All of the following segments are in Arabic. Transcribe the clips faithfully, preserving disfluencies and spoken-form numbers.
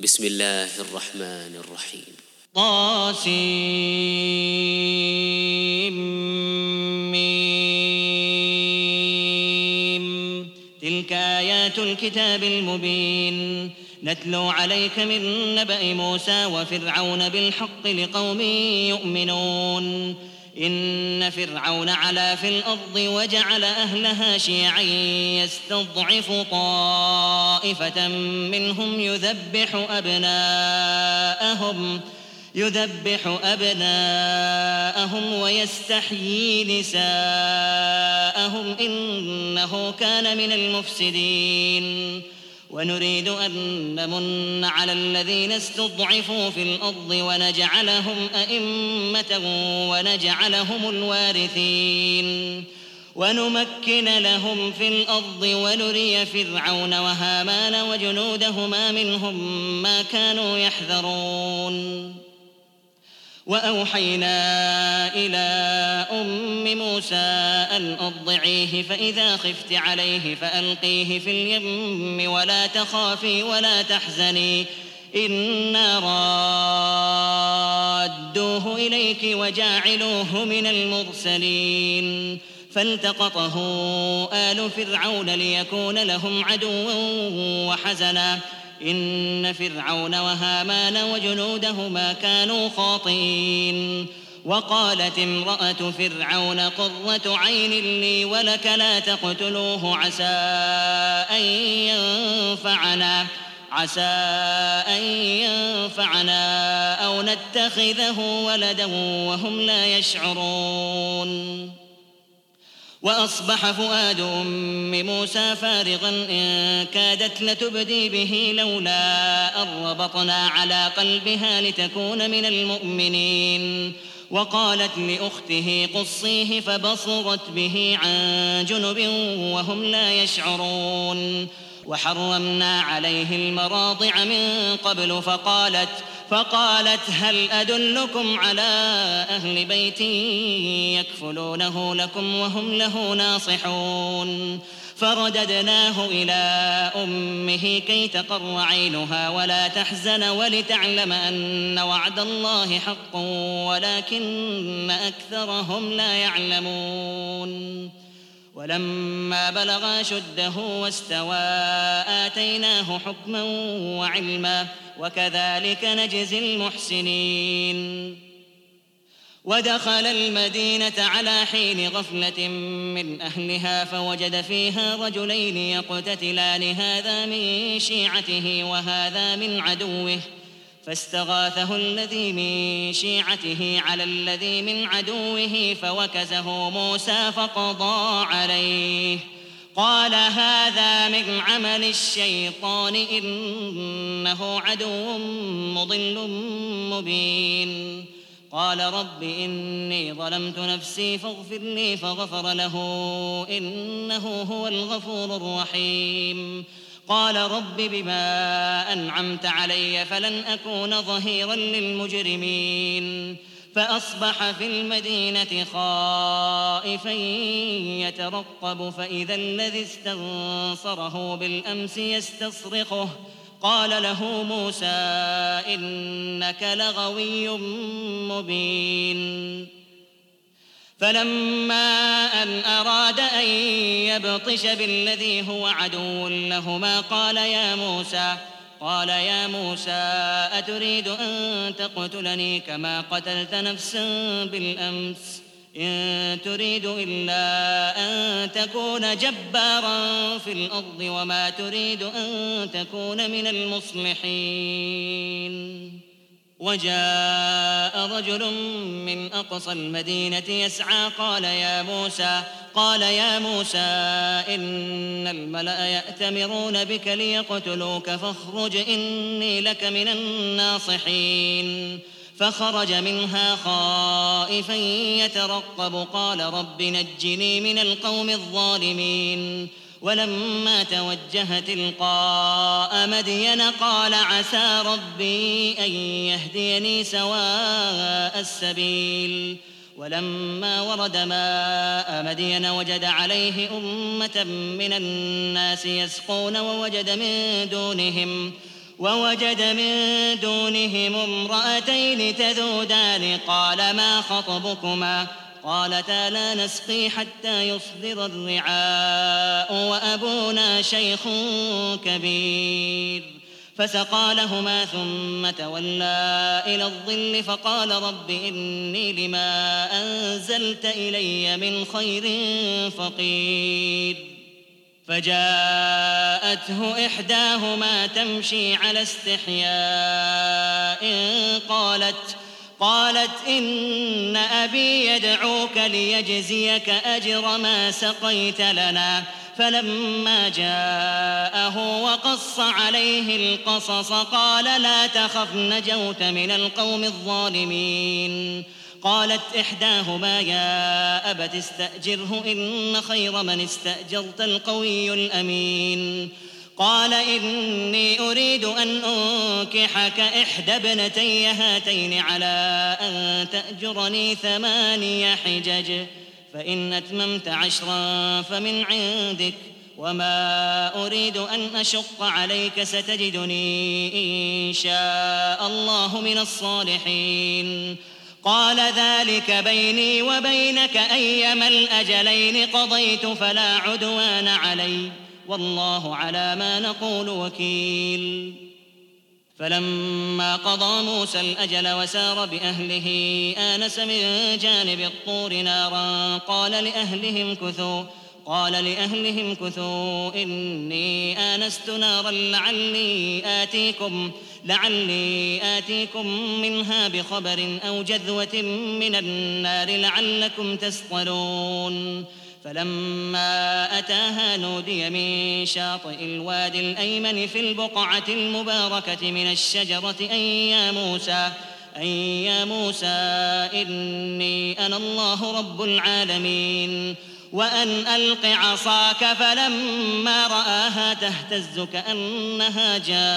بسم الله الرحمن الرحيم. طاسيم. تلك آيات الكتاب المبين نتلو عليك من نبأ موسى وفرعون بالحق لقوم يؤمنون. إن فرعون علا في الأرض وجعل أهلها شيعا يستضعف طائفة منهم يذبح أبناءهم يذبح أبناءهم ويستحيي نساءهم إنه كان من المفسدين. ونريد أن نمن على الذين استضعفوا في الأرض ونجعلهم أئمة ونجعلهم الوارثين ونمكن لهم في الأرض ونري فرعون وهامان وجنودهما منهم ما كانوا يحذرون. وأوحينا إلى أم موسى أن أرضعيه فإذا خفت عليه فألقيه في اليم ولا تخافي ولا تحزني إنا رادوه إليك وجاعلوه من المرسلين. فالتقطه آل فرعون ليكون لهم عدوا وحزنا إن فرعون وهامان وجنودهما كانوا خاطئين. وقالت امرأة فرعون قرة عين لي ولك لا تقتلوه عسى أن ينفعنا عسى أن ينفعنا أو نتخذه ولدا وهم لا يشعرون. وأصبح فؤاد أم موسى فارغا إن كادت لتبدي به لولا أن ربطنا على قلبها لتكون من المؤمنين. وقالت لأخته قصيه فبصرت به عن جنب وهم لا يشعرون. وحرمنا عليه المراضع من قبل فقالت فقالت هل أدلكم على أهل بيت يكفلونه لكم وهم له ناصحون. فرددناه إلى أمه كي تقر عينها ولا تحزن ولتعلم أن وعد الله حق ولكن أكثرهم لا يعلمون. ولما بلغ أشده واستوى آتيناه حكما وعلما وكذلك نجزي المحسنين. ودخل المدينة على حين غفلة من أهلها فوجد فيها رجلين يقتتلان هذا من شيعته وهذا من عدوه فاستغاثه الذي من شيعته على الذي من عدوه فوكزه موسى فقضى عليه. قال هذا من عمل الشيطان إنه عدو مضل مبين. قال رب إني ظلمت نفسي فاغفر لي فغفر له إنه هو الغفور الرحيم. قال رب بما أنعمت علي فلن أكون ظهيرا للمجرمين. فأصبح في المدينة خائفا يترقب فإذا الذي استنصره بالأمس يستصرخه قال له موسى إنك لغوي مبين. فلما أن أراد أن يبطش بالذي هو عدو لهما قال يا موسى قال يا موسى أتريد أن تقتلني كما قتلت نفسا بالأمس إن تريد إلا أن تكون جبارا في الأرض وما تريد أن تكون من المصلحين. وجاء رجل من أقصى المدينة يسعى قال يا موسى قال يا موسى إن الملأ يأتمرون بك ليقتلوك فاخرج إني لك من الناصحين. فخرج منها خائفا يترقب قال رب نجني من القوم الظالمين. ولما توجه تلقاء مدين قال عسى ربي أن يهديني سواء السبيل. ولما ورد ماء مدين وجد عليه أمة من الناس يسقون ووجد من دونهم ووجد من دونهم امرأتين تذودان قال ما خطبكما قالتا لا نسقي حتى يصدر الرعاء وأبونا شيخ كبير فسقى لهما ثم تولى إلى الظل فقال رب إني لما أنزلت إلي من خير فقير فجاءته إحداهما تمشي على استحياء قالت قالت إن أبي يدعوك ليجزيك أجر ما سقيت لنا فلما جاءه وقص عليه القصص قال لا تخف نجوت من القوم الظالمين قالت إحداهما يا أبت استأجره إن خير من استأجرت القوي الأمين قال إني أريد أن أنكحك إحدى ابنتي هاتين على أن تأجرني ثماني حجج فإن أتممت عشرا فمن عندك وما أريد أن أشق عليك ستجدني إن شاء الله من الصالحين قال ذلك بيني وبينك أيما الأجلين قضيت فلا عدوان علي والله على ما نقول وكيل فلما قضى موسى الأجل وسار بأهله آنس من جانب الطور نارا قال لأهلهم كثوا قال لأهلهم كثوا إني آنست نارا لعلي آتيكم لعلي آتيكم منها بخبر أو جذوة من النار لعلكم تصطلون فلما أتاها نودي من شاطئ الوادي الأيمن في البقعة المباركة من الشجرة أن يا موسى أن يا موسى إني أنا الله رب العالمين وأن ألق عصاك فلما رآها تهتز كأنها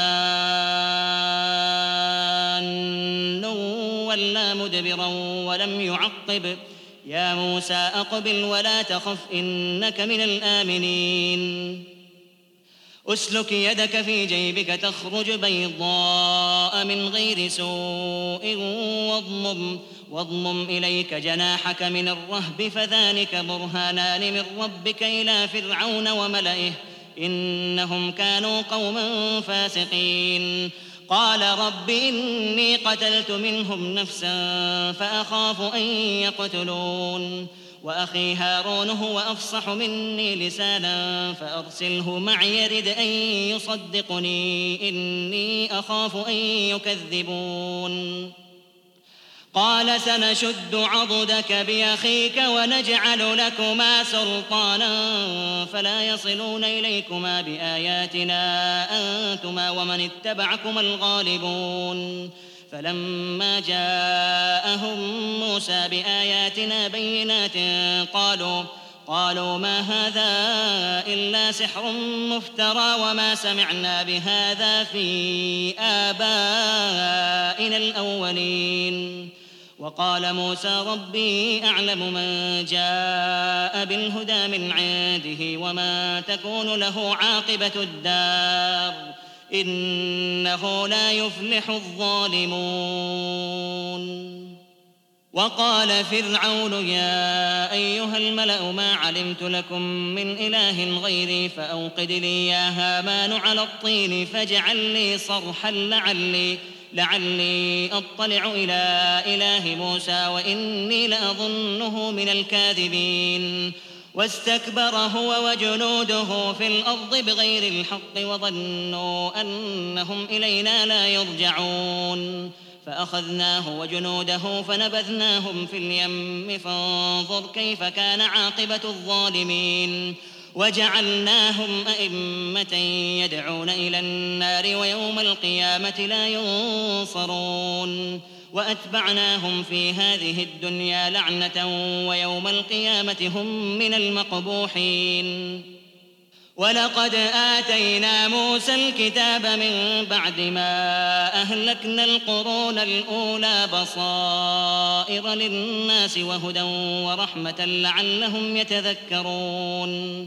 جان ولا مدبرا ولم يعقب يا موسى أقبل ولا تخف إنك من الآمنين أسلك يدك في جيبك تخرج بيضاء من غير سوء واضمم واضمم إليك جناحك من الرهب فذلك برهانان من ربك إلى فرعون وملئه إنهم كانوا قوما فاسقين قال رب إني قتلت منهم نفسا فأخاف أن يقتلون وأخي هارون هو أفصح مني لسانا فأرسله معي يرد أن يصدقني إني أخاف أن يكذبون قال سنشد عضدك بأخيك ونجعل لكما سلطانا فلا يصلون إليكما بآياتنا أنتما ومن اتبعكما الغالبون فلما جاءهم موسى بآياتنا بينات قالوا قالوا ما هذا إلا سحر مفترى وما سمعنا بهذا في آبائنا الأولين وقال موسى ربي أعلم من جاء بالهدى من عنده وما تكون له عاقبة الدار إنه لا يفلح الظالمون وقال فرعون يا أيها الملأ ما علمت لكم من إله غيري فأوقد لي يا هامان على الطين فاجعل لي صرحا لعلي لعلي أطلع إلى إله موسى وإني لأظنه من الكاذبين واستكبر هو وجنوده في الأرض بغير الحق وظنوا أنهم إلينا لا يرجعون فأخذناه وجنوده فنبذناهم في اليم فانظر كيف كان عاقبة الظالمين وجعلناهم أئمة يدعون إلى النار ويوم القيامة لا ينصرون وأتبعناهم في هذه الدنيا لعنة ويوم القيامة هم من المقبوحين ولقد آتينا موسى الكتاب من بعد ما أهلكنا القرون الأولى بصائر للناس وهدى ورحمة لعلهم يتذكرون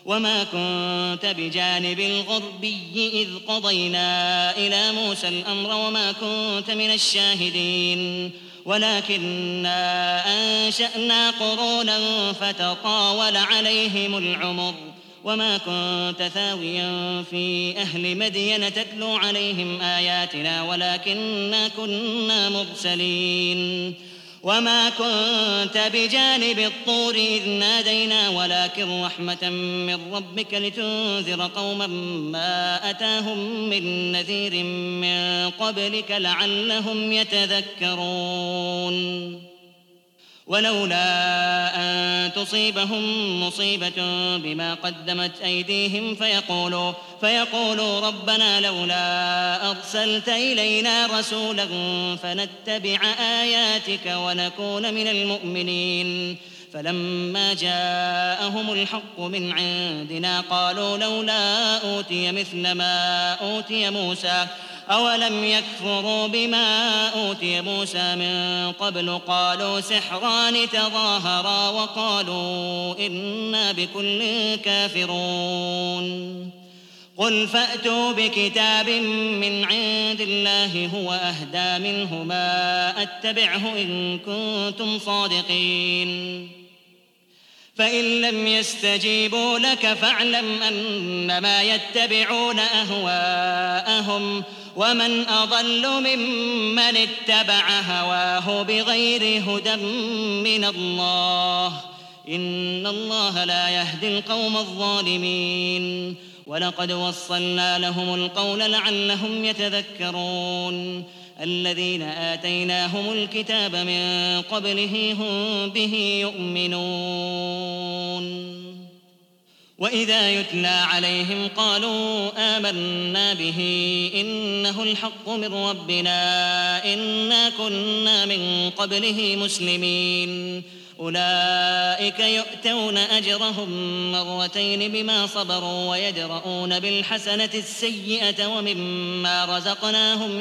وما كنت بجانب الغربي إذ قضينا إلى موسى الأمر وما كنت من الشاهدين ولكننا أنشأنا قرونا فتطاول عليهم العمر وما كنت ثاويا في أهل مدين تتلو عليهم آياتنا ولكننا كنا مرسلين وما كنت بجانب الطور إذ نادينا ولكن رحمة من ربك لتنذر قوما ما أتاهم من نذير من قبلك لعلهم يتذكرون ولولا أن تصيبهم مصيبة بما قدمت أيديهم فيقولوا, فيقولوا ربنا لولا أرسلت إلينا رسولا فنتبع آياتك ونكون من المؤمنين فلما جاءهم الحق من عندنا قالوا لولا أوتي مثل ما أوتي موسى أولم يكفروا بما أوتي موسى من قبل قالوا سحران تظاهرا وقالوا إنا بكل كافرون قل فأتوا بكتاب من عند الله هو أهدى منهما أتبعه إن كنتم صادقين فإن لم يستجيبوا لك فاعلم أنما يتبعون أهواءهم ومن أضل ممن اتبع هواه بغير هدى من الله إن الله لا يهدي القوم الظالمين ولقد وصلنا لهم القول لعلهم يتذكرون الذين آتيناهم الكتاب من قبله هم به يؤمنون وإذا يتلى عليهم قالوا آمنا به إنه الحق من ربنا إنا كنا من قبله مسلمين أولئك يؤتون أجرهم مرتين بما صبروا ويدرؤون بالحسنة السيئة ومما رزقناهم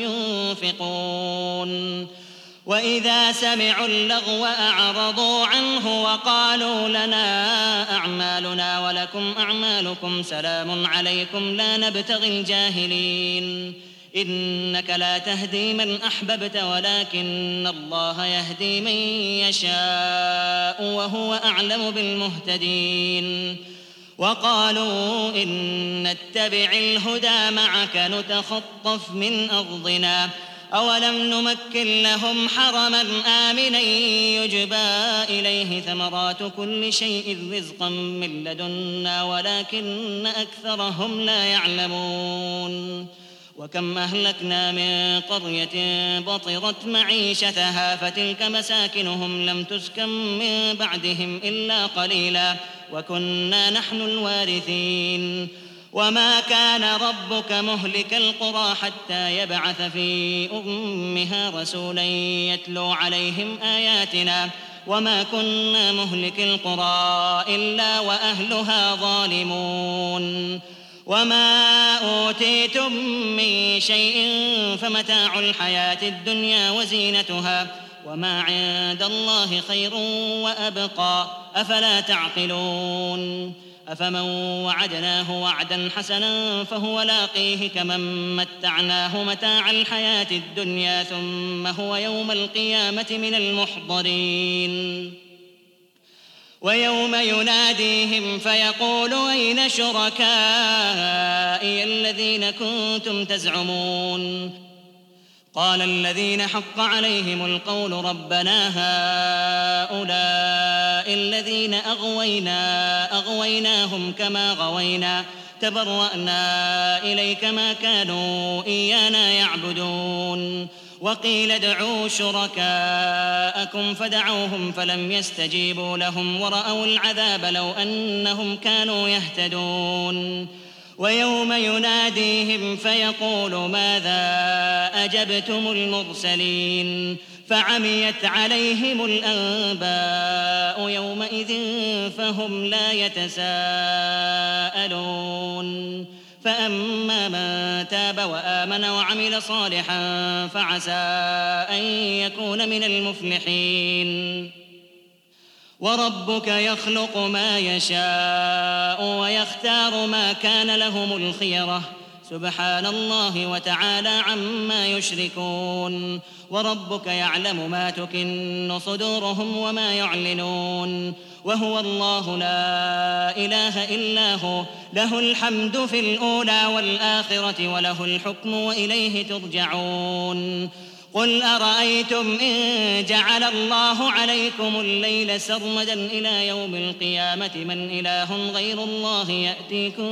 ينفقون وإذا سمعوا اللغو أعرضوا عنه وقالوا لنا أعمالنا ولكم أعمالكم سلام عليكم لا نبتغي الجاهلين إنك لا تهدي من أحببت ولكن الله يهدي من يشاء وهو أعلم بالمهتدين وقالوا إن نتبع الهدى معك نتخطف من أرضنا أولم نمكن لهم حرما آمنا يجبى إليه ثمرات كل شيء رزقا من لدنا ولكن أكثرهم لا يعلمون وكم أهلكنا من قرية بطرت معيشتها فتلك مساكنهم لم تسكن من بعدهم إلا قليلا وكنا نحن الوارثين وما كان ربك مهلك القرى حتى يبعث في أمها رسولا يتلو عليهم آياتنا وما كنا مهلك القرى إلا وأهلها ظالمون وما أوتيتم من شيء فمتاع الحياة الدنيا وزينتها وما عند الله خير وأبقى أفلا تعقلون أفمن وعدناه وعدا حسنا فهو لاقيه كمن متعناه متاع الحياة الدنيا ثم هو يوم القيامة من المحضرين ويوم يناديهم فيقول أين شركائي الذين كنتم تزعمون قال الذين حق عليهم القول ربنا هؤلاء الذين أغوينا أغويناهم كما غوينا تبرأنا إليك ما كانوا إيانا يعبدون وقيل ادعوا شركاءكم فدعوهم فلم يستجيبوا لهم ورأوا العذاب لو أنهم كانوا يهتدون ويوم يناديهم فيقول ماذا أجبتم المرسلين فعميت عليهم الأنباء يومئذ فهم لا يتساءلون فأما من تاب وآمن وعمل صالحا فعسى أن يكون من المفلحين وربك يخلق ما يشاء ويختار ما كان لهم الخيرة سبحان الله وتعالى عما يشركون وربك يعلم ما تكن صدورهم وما يعلنون وهو الله لا إله إلا هو له الحمد في الأولى والآخرة وله الحكم وإليه ترجعون قل أرأيتم إن جعل الله عليكم الليل سرمدا إلى يوم القيامة من إله غير الله يأتيكم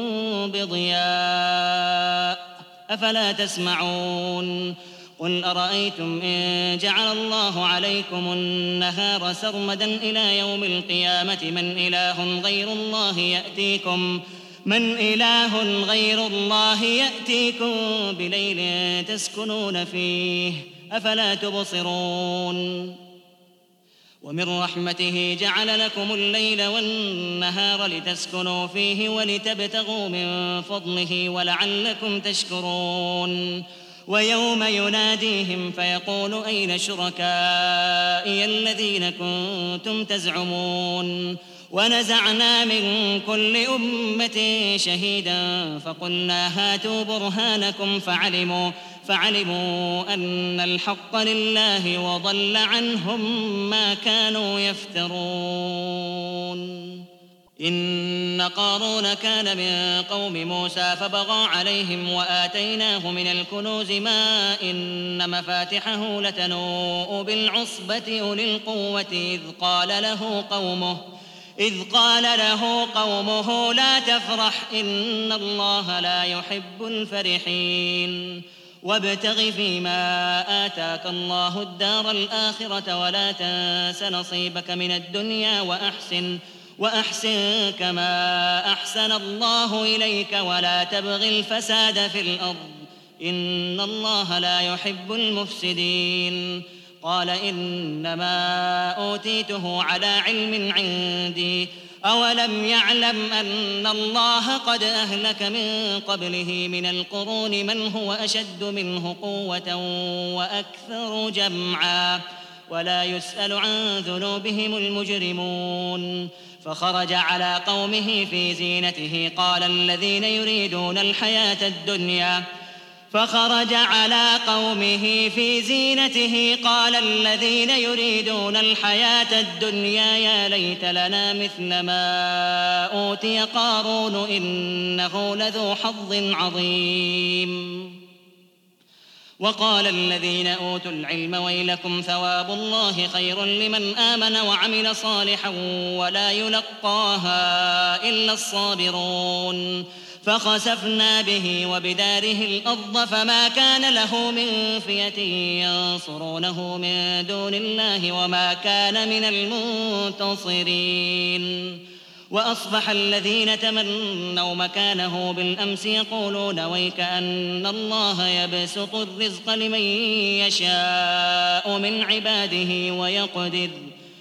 بضياء أفلا تسمعون قل أرأيتم إن جعل الله عليكم النهار سرمدا إلى يوم القيامة من إله غير الله يأتيكم من إله غير الله يأتيكم بليل تسكنون فيه أفلا تبصرون ومن رحمته جعل لكم الليل والنهار لتسكنوا فيه ولتبتغوا من فضله ولعلكم تشكرون ويوم يناديهم فيقول أين شركائي الذين كنتم تزعمون ونزعنا من كل أمة شهيدا فقلنا هاتوا برهانكم فعلموا فعلموا أن الحق لله وضل عنهم ما كانوا يفترون إن قارون كان من قوم موسى فبغى عليهم وآتيناه من الكنوز ما إن مفاتحه لتنوء بالعصبة أولي القوة إذ قال له قومه إذ قال له قومه لا تفرح إن الله لا يحب الفرحين وابتغ فيما آتاك الله الدار الآخرة ولا تنس نصيبك من الدنيا وأحسن وأحسن كما أحسن الله إليك ولا تبغ الفساد في الأرض إن الله لا يحب المفسدين قال إنما أوتيته على علم عندي أولم يعلم أن الله قد أهلك من قبله من القرون من هو أشد منه قوة وأكثر جمعا ولا يسأل عن ذنوبهم المجرمون فخرج على قومه في زينته قال الذين يريدون الحياة الدنيا فخرج على قومه في زينته قال الذين يريدون الحياة الدنيا يا ليت لنا مثل ما أوتي قارون إنه لذو حظ عظيم وقال الذين أوتوا العلم ويلكم ثواب الله خير لمن آمن وعمل صالحا ولا يلقاها إلا الصابرون فخسفنا به وبداره الأرض فما كان له من فئة ينصرونه من دون الله وما كان من المنتصرين وأصبح الذين تمنوا مكانه بالأمس يقولون ويك أن الله يبسط الرزق لمن يشاء من عباده ويقدر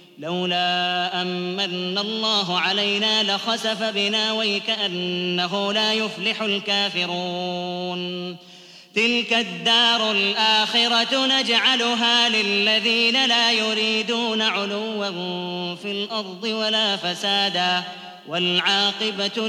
لولا أمن الله علينا لخسف بنا ويكأنه لا يفلح الكافرون تلك الدار الآخرة نجعلها للذين لا يريدون علوا في الأرض ولا فسادا والعاقبة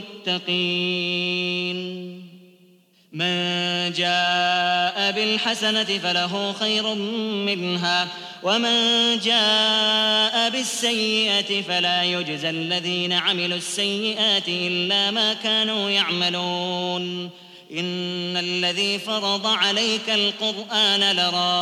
للمتقين من جاء بالحسنة فله خير منها ومن جاء بالسيئة فلا يجزى الذين عملوا السيئات إلا ما كانوا يعملون إن الذي فرض عليك القرآن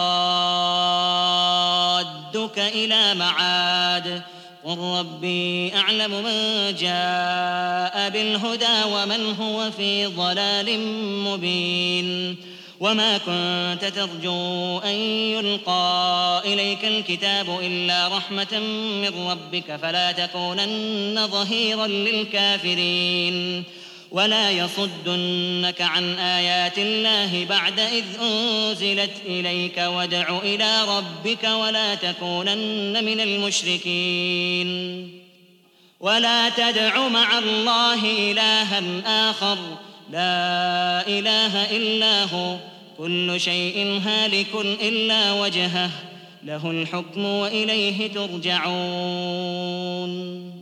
لرادك إلى معاد قل ربي أعلم من جاء بالهدى ومن هو في ضلال مبين وما كنت ترجو أن يلقى إليك الكتاب إلا رحمة من ربك فلا تكونن ظهيرا للكافرين ولا يصدنك عن آيات الله بعد إذ أنزلت إليك وادع إلى ربك ولا تكونن من المشركين ولا تدع مع الله إلها آخر لا إله إلا هو كل شيء هالك إلا وجهه له الحكم وإليه ترجعون.